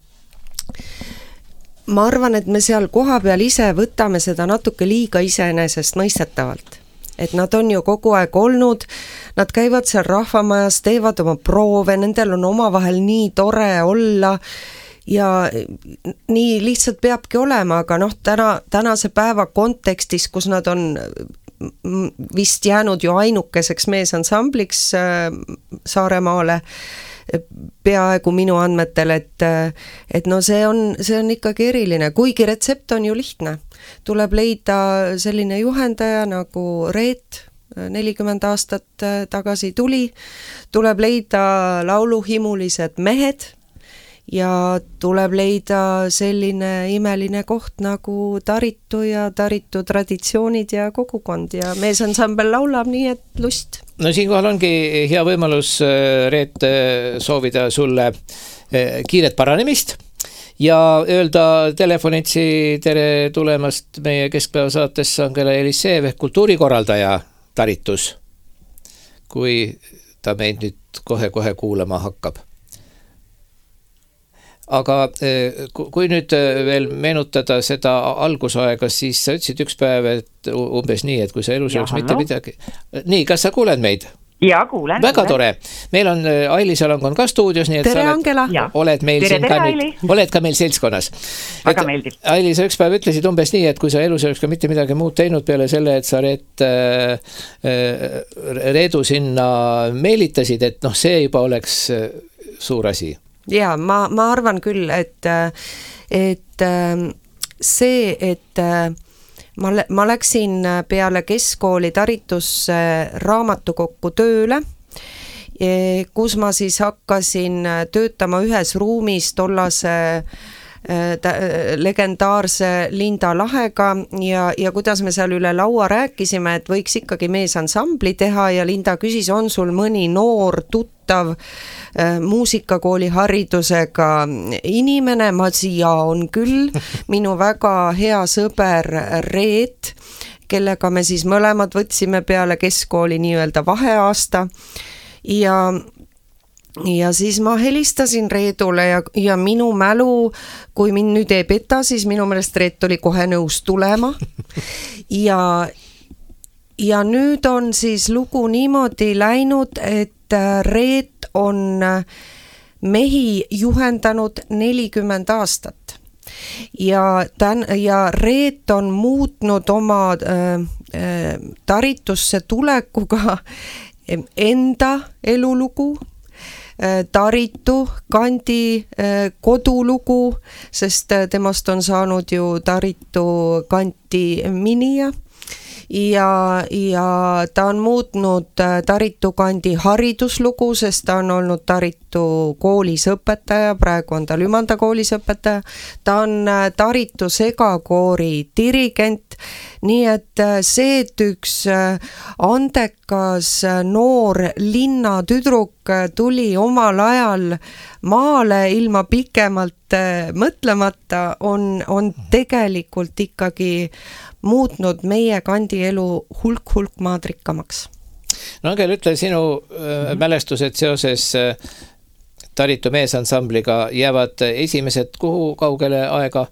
ma arvan, et me seal koha peal ise võtame seda natuke liiga iseenesest mõistetavalt. Et nad on ju kogu aeg olnud, nad käivad seal rahvamajas, teevad oma proove, nendel on omavahel nii tore olla ja nii lihtsalt peabki olema, aga noh, täna, tänase päeva kontekstis, kus nad on vist jäänud ju ainukeseks meesansambliks Saaremaale, peaaegu minu andmetel, et, et no see on, see on ikkagi eriline, kuigi retsept on ju lihtne. Tuleb leida selline juhendaja nagu Reet, nelikümmend aastat tagasi tuli, tuleb leida lauluhimulised mehed ja tuleb leida selline imeline koht nagu Taritu ja Taritu traditsioonid ja kogukond ja meesansambel laulab nii, et lust. No siinkohal ongi hea võimalus, Reet, soovida sulle kiiret paranemist ja öelda telefonitsi tere tulemast meie keskpäeva saatesse Angela Elisseev ehk kultuurikorraldaja Taritus, kui ta meid nüüd kohe-kohe kuulama hakkab. Aga kui nüüd veel meenutada seda algusaega, siis sa ütlesid üks päev, et umbes nii, et kui sa elus oleks mitte midagi... Nii, kas sa kuuled meid? Ja, kuulen. Väga tore. Meil on Aili Salang on ka stuudios, nii et tere, sa Angela. oled, oled, meil tere, siin tere, ka nüüd, oled ka meil seltskonnas. Väga meeldib. Aili, sa üks päev ütlesid umbes nii, et kui sa elus oleks ka mitte midagi muud teinud peale selle, et sa Reet, äh, Reedu sinna meelitasid, et noh, see juba oleks suur asi. Ja, ma, ma arvan küll, et, et see, et ma, ma läksin peale keskkooli Taritusse raamatukokku tööle, kus ma siis hakkasin töötama ühes ruumis tollase legendaarse Linda Lahega ja, ja kuidas me seal üle laua rääkisime, et võiks ikkagi meesansambli teha ja Linda küsis, on sul mõni noor tuttav muusikakooli haridusega inimene, ma siia on küll, minu väga hea sõber Reet, kellega me siis mõlemad võtsime peale keskkooli nii-öelda vaheaasta ja ja siis ma helistasin Reedule ja, ja minu mälu, kui mind nüüd ei peta, siis minu meelest Reet oli kohe nõus tulema ja, ja nüüd on siis lugu niimoodi läinud, et Reet on mehi juhendanud nelikümmend aastat ja, tän, ja Reet on muutnud oma äh, äh, Taritusse tulekuga enda elulugu, Taritu kandi kodulugu, sest temast on saanud ju Taritu kanti minija ja, ja ta on muutnud Taritu kandi hariduslugu, sest ta on olnud Taritu koolis õpetaja, praegu on ta Lümanda koolis õpetaja, ta on Taritu segakoori dirigent, nii et see, et üks andekas noor linnatüdruk tuli omal ajal maale ilma pikemalt mõtlemata, on, on tegelikult ikkagi muutnud meie kandi elu hulk-hulk maadrikkamaks. No Angel, ütle sinu äh, mälestused seoses äh, Taritu meesansambliga jäävad esimesed kuhu kaugele aega?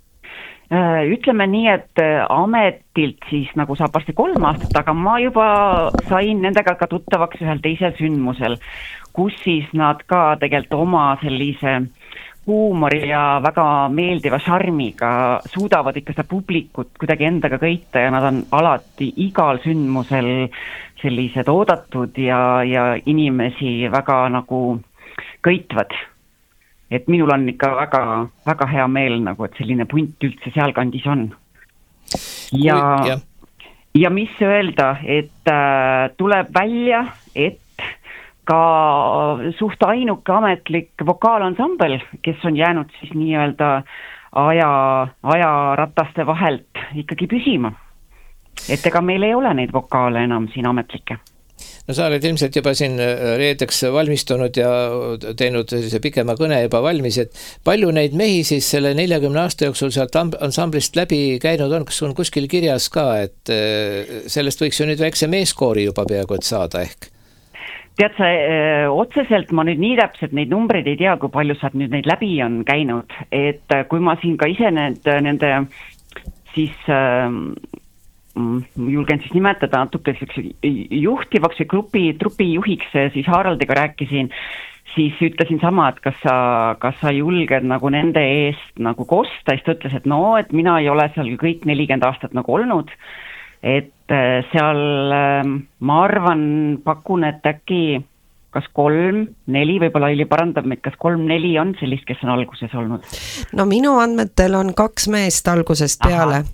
Ütleme nii, et ametilt siis nagu saab varsti kolm aastat, aga ma juba sain nendega ka tuttavaks ühel teisel sündmusel, kus siis nad ka tegelikult oma sellise huumori ja väga meeldiva šarmiga suudavad ikka seda publikut kuidagi endaga kõita ja nad on alati igal sündmusel sellised oodatud ja, ja inimesi väga nagu kõitvad. Et minul on ikka väga, väga hea meel, nagu, et selline punt üldse sealkandis on. Ja, ja. ja mis öelda, et äh, tuleb välja, et ka suht ainuke ametlik vokaalansambel, kes on jäänud siis nii-öelda aja, ajarataste vahelt ikkagi püsima. Et ega meil ei ole neid vokaale enam siin ametlikke. No sa oled ilmselt juba siin reedeks valmistunud ja teinud sellise pikema kõne juba valmis, et palju neid mehi siis selle neljakümne aasta jooksul sealt ansamblist läbi käinud on, kas on kuskil kirjas ka, et sellest võiks ju nüüd väikse meeskoori juba peaaegu et saada ehk? tead sa, öö, otseselt ma nüüd nii täpselt neid numbreid ei tea, kui palju saad nüüd neid läbi on käinud, et kui ma siin ka ise need, nende siis öö, julgen siis nimetada natuke juhtivaks või grupi, trupi juhiks siis Haraldiga rääkisin, siis ütlesin sama, et kas sa, kas sa julged nagu nende eest nagu kosta, siis ta ütles, et no, et mina ei ole seal kõik nelikümmend aastat nagu olnud, et seal ma arvan, pakun, et äkki kas kolm, neli, võib-olla Aili parandab meid, kas kolm, neli on sellist, kes on alguses olnud? No minu andmetel on kaks meest algusest peale.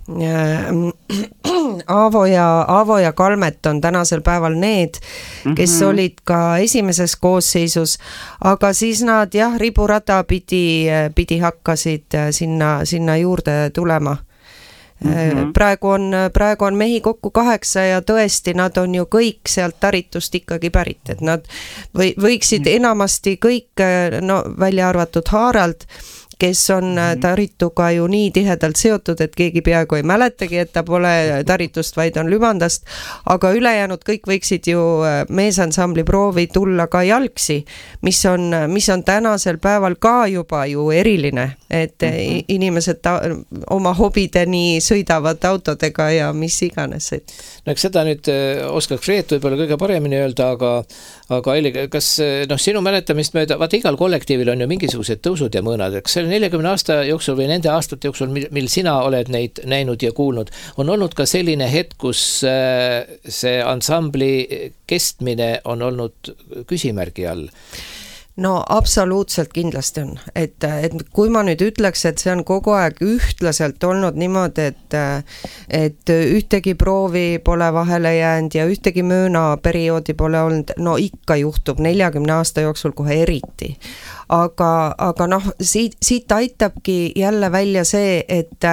Aavo ja, Aavo ja Kalmet on tänasel päeval need, kes mm-hmm. olid ka esimeses koosseisus, aga siis nad jah, riburada pidi, pidi hakkasid sinna, sinna juurde tulema. Mm-hmm. Praegu on, praegu on mehi kokku kaheksa ja tõesti, nad on ju kõik sealt taritust ikkagi pärit, et nad või, võiksid enamasti kõik, no välja arvatud Harald, kes on tarituga ju nii tihedalt seotud, et keegi peaaegu ei mäletagi, et ta pole taritust, vaid on Lüvandast, aga ülejäänud kõik võiksid ju meesansambli proovi tulla ka jalgsi, mis on, mis on tänasel päeval ka juba ju eriline, et mm-hmm. inimesed ta, oma hobideni sõidavad autodega ja mis iganes. No eks seda nüüd oskaks Reet võib-olla kõige paremini öelda, aga, aga Aili, kas noh, sinu mäletamist mööda, vaata igal kollektiivil on ju mingisugused tõusud ja mõõnad, eks selle neljakümne aasta jooksul või nende aastate jooksul, mil, mil sina oled neid näinud ja kuulnud, on olnud ka selline hetk, kus see ansambli kestmine on olnud küsimärgi all? No absoluutselt kindlasti on, et, et kui ma nüüd ütleks, et see on kogu aeg ühtlaselt olnud niimoodi, et, et ühtegi proovi pole vahele jäänud ja ühtegi mööna perioodi pole olnud, no ikka juhtub neljakümne aasta jooksul kohe eriti. Aga, aga noh, siit, siit aitabki jälle välja see, et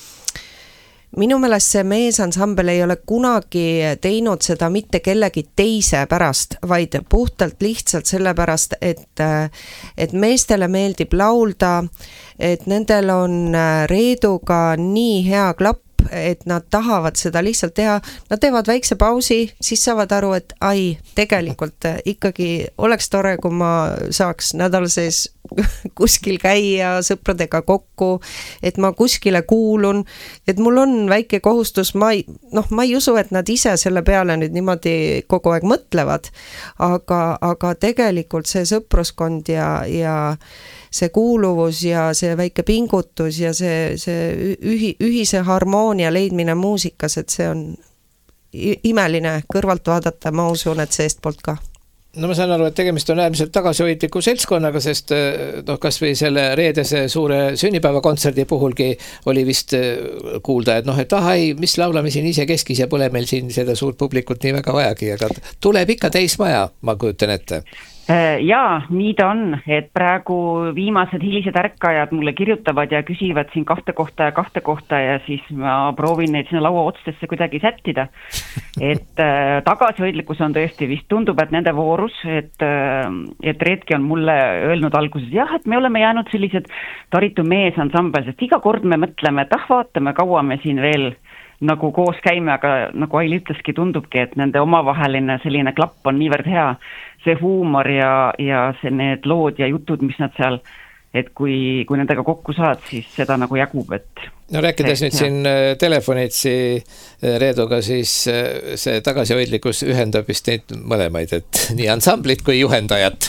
minu meelest see meesansambel ei ole kunagi teinud seda mitte kellegi teise pärast, vaid puhtalt lihtsalt sellepärast, et, et meestele meeldib laulda, et nendel on Reeduga nii hea klapp, et nad tahavad seda lihtsalt teha, nad teevad väikse pausi, siis saavad aru, et ai, tegelikult ikkagi oleks tore, kui ma saaks nädal sees kuskil käia sõpradega kokku, et ma kuskile kuulun, et mul on väike kohustus, ma ei, noh, ma ei usu, et nad ise selle peale nüüd niimoodi kogu aeg mõtlevad, aga, aga tegelikult see sõpruskond ja, ja see kuuluvus ja see väike pingutus ja see, see ühi, ühise harmoonia leidmine muusikas, et see on imeline kõrvalt vaadata, ma usun, et seest poolt ka. No ma saan aru, et tegemist on äärmiselt tagasihoidliku seltskonnaga, sest noh, kas või selle reedese suure sünnipäevakontserdi puhulgi oli vist kuulda, et noh, et ahai, mis laulame siin ise keskis ja pole meil siin seda suurt publikut nii väga vajagi, aga tuleb ikka täismaja, ma kujutan ette. Jaa, nii ta on, et praegu viimased hilised ärkajad mulle kirjutavad ja küsivad siin kahte kohta ja kahte kohta ja siis ma proovin neid sinna laua otstesse kuidagi sättida. Et äh, tagasihoidlikkus on tõesti vist tundub, et nende voorus, et, äh, et Reetki on mulle öelnud alguses, jah, et me oleme jäänud sellised taritu meesansambel, sest iga kord me mõtleme, et ah, vaatame, kaua me siin veel nagu koos käime, aga nagu Aili ütleski, tundubki, et nende omavaheline selline klapp on niivõrd hea, see huumor ja, ja see need lood ja jutud, mis nad seal, et kui, kui nendega kokku saad, siis seda nagu jagub, et no rääkides nüüd siin telefonitsi Reeduga, siis see tagasihoidlikkus ühendab vist neid mõlemaid, et nii ansamblit kui juhendajat.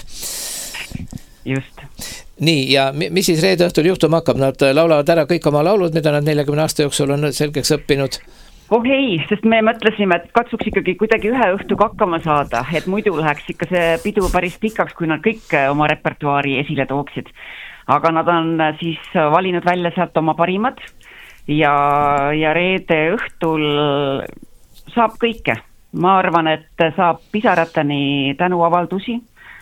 Just. Nii, ja mis siis reede õhtul juhtuma hakkab? Nad laulavad ära kõik oma laulud, mida nad neljakümne aasta jooksul on selgeks õppinud? Oh ei, sest me mõtlesime, et katsuks ikkagi kuidagi ühe õhtuga hakkama saada, et muidu läheks ikka see pidu päris pikaks, kui nad kõik oma repertuaari esile tooksid. Aga nad on siis valinud välja sealt oma parimad ja, ja reede õhtul saab kõike. Ma arvan, et saab pisaratani tänuavaldusi,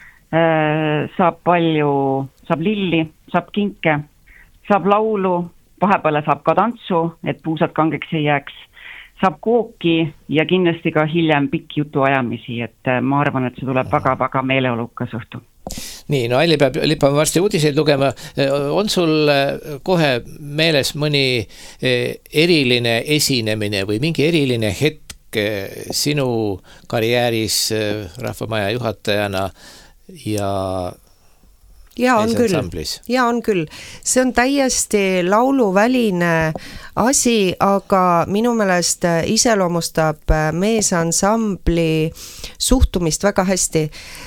saab palju, saab lilli, saab kinke, saab laulu, vahepeale saab ka tantsu, et puusad kangeks ei jääks, saab kooki ja kindlasti ka hiljem pikk jutuajamisi, et ma arvan, et see tuleb väga-väga meeleolukas õhtu. Nii, no Aili peab lipama varsti uudiseid lugema. On sul kohe meeles mõni eriline esinemine või mingi eriline hetk hetk sinu karjääris Rahvamaja juhatajana ja ja on küll, ja on küll. See on täiesti lauluväline asi, aga minu meelest iseloomustab meesansambli suhtumist väga hästi.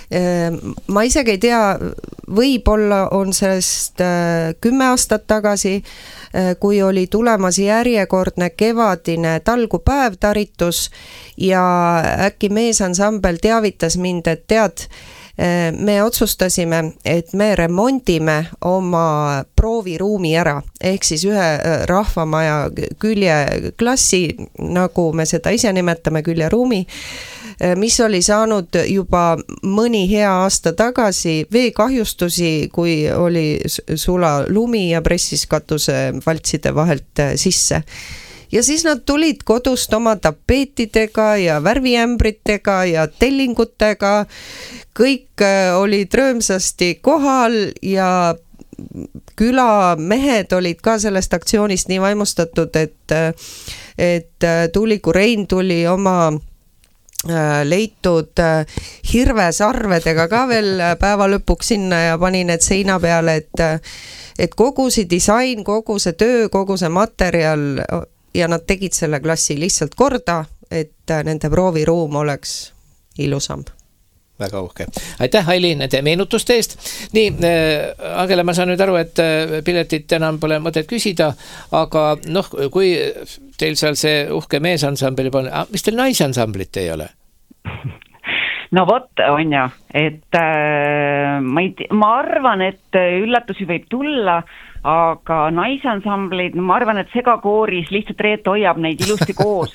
Ma isegi ei tea, võib-olla on sellest kümme aastat tagasi, kui oli tulemas järjekordne kevadine talgupäev Taritus ja äkki meesansambel teavitas mind, et tead, me otsustasime, et me remondime oma prooviruumi ära, ehk siis ühe Rahvamaja küljeklassi, nagu me seda ise nimetame, küljeruumi, mis oli saanud juba mõni hea aasta tagasi veekahjustusi, kui oli sula lumi ja pressis katuse valtside vahelt sisse. Ja siis nad tulid kodust oma tapeetidega ja värviämbritega ja tellingutega. Kõik olid rõõmsasti kohal ja külamehed olid ka sellest aktsioonist nii vaimustatud, et, et Tuuliku Rein tuli oma leitud hirvesarvedega ka veel päeva lõpuks sinna ja pani need seina peale, et, et kogu see disain, kogu see töö, kogu see materjal ja nad tegid selle klassi lihtsalt korda, et nende prooviruum oleks ilusam. Väga uhke. Aitäh, Aili, nende meenutuste eest. Nii, Angela, ma saan nüüd aru, et piletit enam pole mõtet küsida, aga noh, kui teil seal see uhke meesansambel juba on, mis teil naisansamblit ei ole? No vot, on ja, et äh, ma, ei, ma arvan, et üllatusi võib tulla, aga naisansamblid, ma arvan, et segakooris lihtsalt Reet hoiab neid ilusti koos,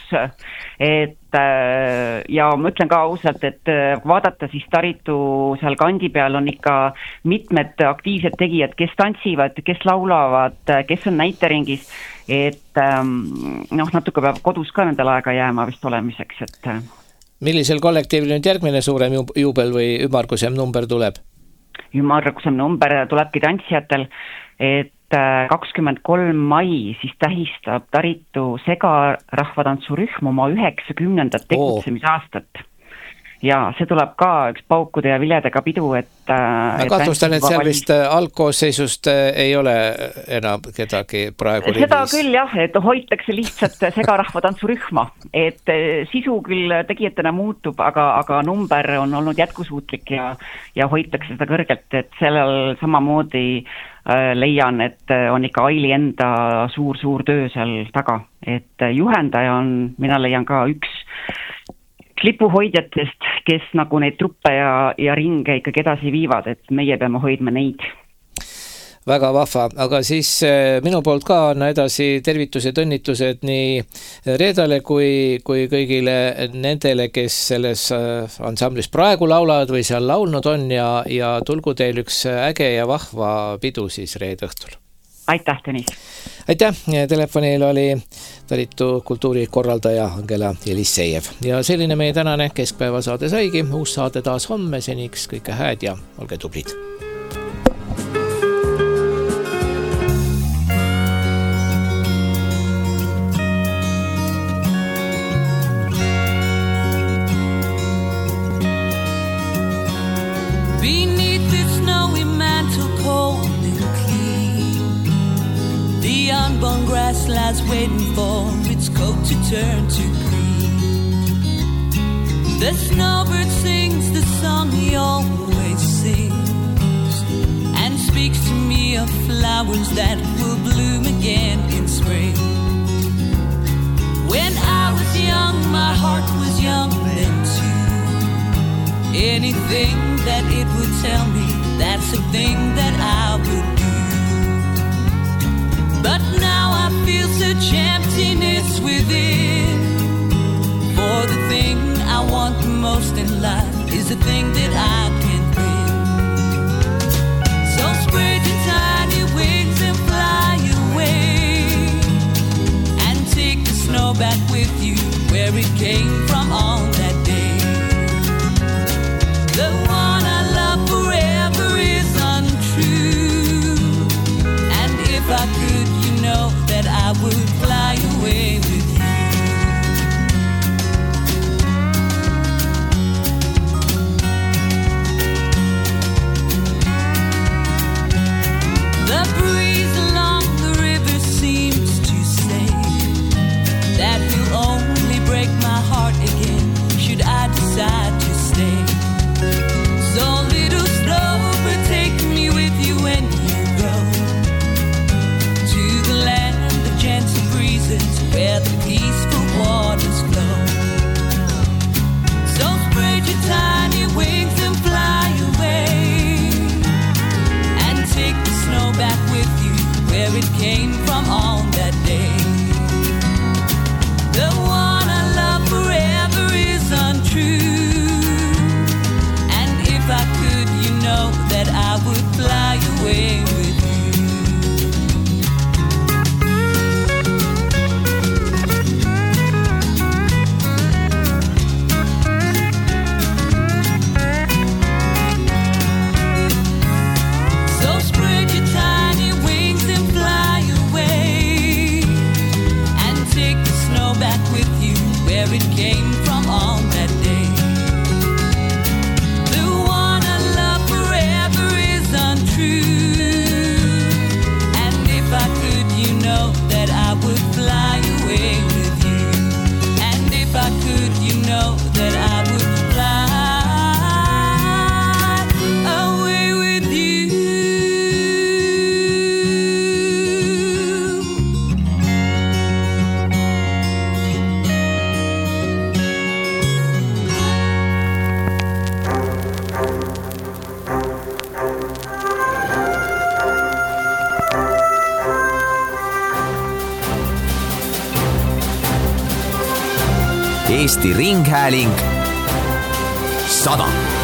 et ja ma ütlen ka ausalt, et vaadata siis Taritu seal kandi peal on ikka mitmed aktiivsed tegijad, kes tantsivad, kes laulavad, kes on näiteringis, et noh, natuke peab kodus ka nendel aega jääma vist olemiseks, et millisel kollektiivil nüüd järgmine suurem juubel või ümmargusem number tuleb? Ümmargusem number tulebki tantsijatel, et kakskümmend kolm mai siis tähistab Taritu segarahvatantsurühm oma üheksakümnendat tegutsemisaastat. Ja see tuleb ka üks paukude ja viledega pidu, et ma kahtlustan, et seal vist algkoosseisust ei ole enam kedagi praegu rivis. Seda küll jah, et hoitakse lihtsalt segarahvatantsurühma, et sisu küll tegijatena muutub, aga, aga number on olnud jätkusuutlik ja, ja hoitakse seda kõrgelt, et sellel samamoodi äh, leian, et on ikka Aili enda suur-suur töö seal taga, et juhendaja on, mina leian ka üks lipuhoidjatest, kes nagu neid truppe ja, ja ringe ikkagi edasi viivad, et meie peame hoidma neid. Väga vahva, aga siis minu poolt ka on edasi tervitused, õnnitused nii Reedale kui, kui kõigile nendele, kes selles ansamblis praegu laulavad või seal laulnud on ja, ja tulgu teil üks äge ja vahva pidu siis reede õhtul. Aitäh, Tõnis! Aitäh! Telefonil oli Taritu kultuurikorraldaja Angela Jelissejev. Ja selline meie tänane keskpäeva saade saigi. Uus saade taas homme, seniks kõike hääd ja olge tublid! Unborn grass lies waiting for its coat to turn to green. The snowbird sings the song he always sings and speaks to me of flowers that will bloom again in spring. When I was young, my heart was young then too. Anything that it would tell me, that's the thing that I would do. But now I feel such emptiness within. For the thing I want the most in life is the thing that I can bring. So spread your tiny wings and fly away, and take the snow back with you where it came from on that day. The one I love forever is untrue, and if I could, know that I would fly away with you. roses where the peaceful waters flow. So spread your tiny wings and fly away, and take the snow back with you where it came from on that day. The one I love forever is untrue, and if I could, you know that I would fly away with you. So spread your tiny wings and fly away, and take the snow back with you where it came from on that day. The one I love forever is untrue, and if I could, you know that I would fly away with you. And if I could, you know that I would fly away with you. Eesti Ringhääling sada.